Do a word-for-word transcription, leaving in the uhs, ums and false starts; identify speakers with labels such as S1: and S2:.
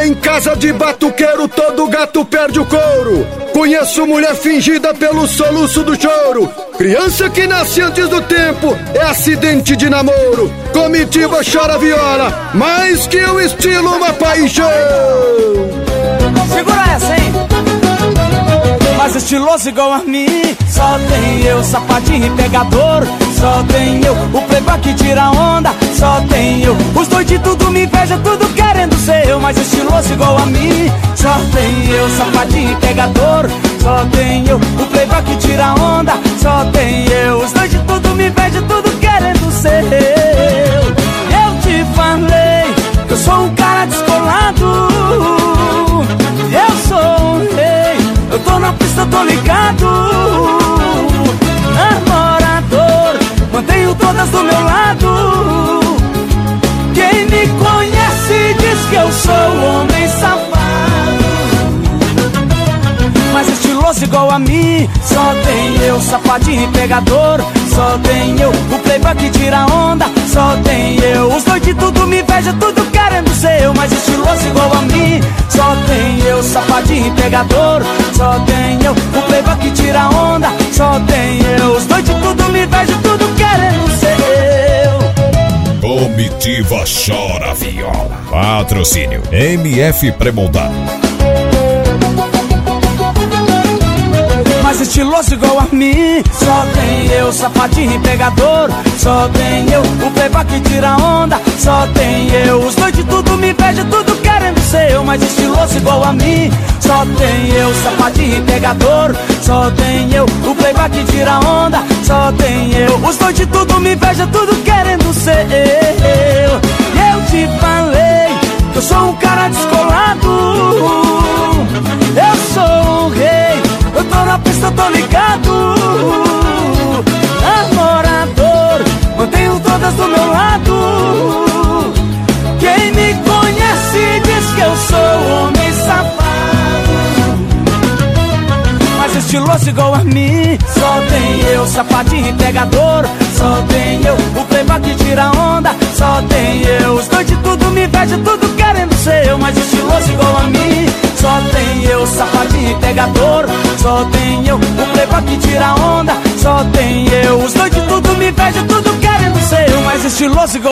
S1: Em casa de batuqueiro todo gato perde o couro. Conheço mulher fingida pelo soluço do choro. Criança que nasce antes do tempo é acidente de namoro. Comitiva chora viola, mais que o estilo uma paixão.
S2: Segura essa, hein? Mas estiloso igual a mim só tem eu, sapatinho e pegador. Só tem eu, o playboy que tira onda. Só tem eu, os dois de tudo me inveja, tudo querendo ser eu. Mas estiloso igual a mim só tem eu, sapatinho e pegador. Só tem eu, o playboy que tira onda. Só tem eu, os dois de tudo me inveja, tudo querendo ser eu. Eu te falei que eu sou um cara descolado. Eu sou um rei, eu tô na pista, tô ligado. Namorador, mantenho todas do meu lado. Quem me conhece diz que eu sou homem safado. Mas estiloso igual a mim só tem eu, sapatinho e pegador. Só tem eu, o playboy que tira onda. Só tem eu, os dois de tudo me inveja, tudo querendo ser eu. Mas estiloso igual a mim só tem eu, sapatinho e pegador. Só tem eu, o playboy que tira onda. Só tem eu, os dois de tudo me inveja, tudo querendo ser eu.
S3: Comitiva chora viola. Patrocínio M F Pré-moldado.
S2: Mas estiloso igual a mim só tem eu, sapatinho e pegador. Só tem eu, o playboy que tira onda. Só tem eu, os dois de tudo me inveja, tudo querendo ser eu. Mas estiloso igual a mim só tem eu, sapatinho e pegador. Só tem eu, o playboy que tira onda. Só tem eu, os dois de tudo me inveja, tudo querendo ser eu. Eu te falei que eu sou um cara descolado. Eu sou um rei, eu tô na pista, tô ligado. Namorador, mantenho todas do meu lado. Quem me conhece diz que eu sou homem safado. Mas estiloso igual a mim só tem eu, sapatinho e pegador. Só tem eu, o playboy que tira onda. Só tem eu, os dois de tudo me inveja, tudo querendo ser eu. Mas estiloso igual a mim só tem eu, sapatinho e pegador. Só tem eu, o playboy que tira onda. Só tem eu, os dois de tudo me inveja, tudo querendo ser eu. Mas estiloso igual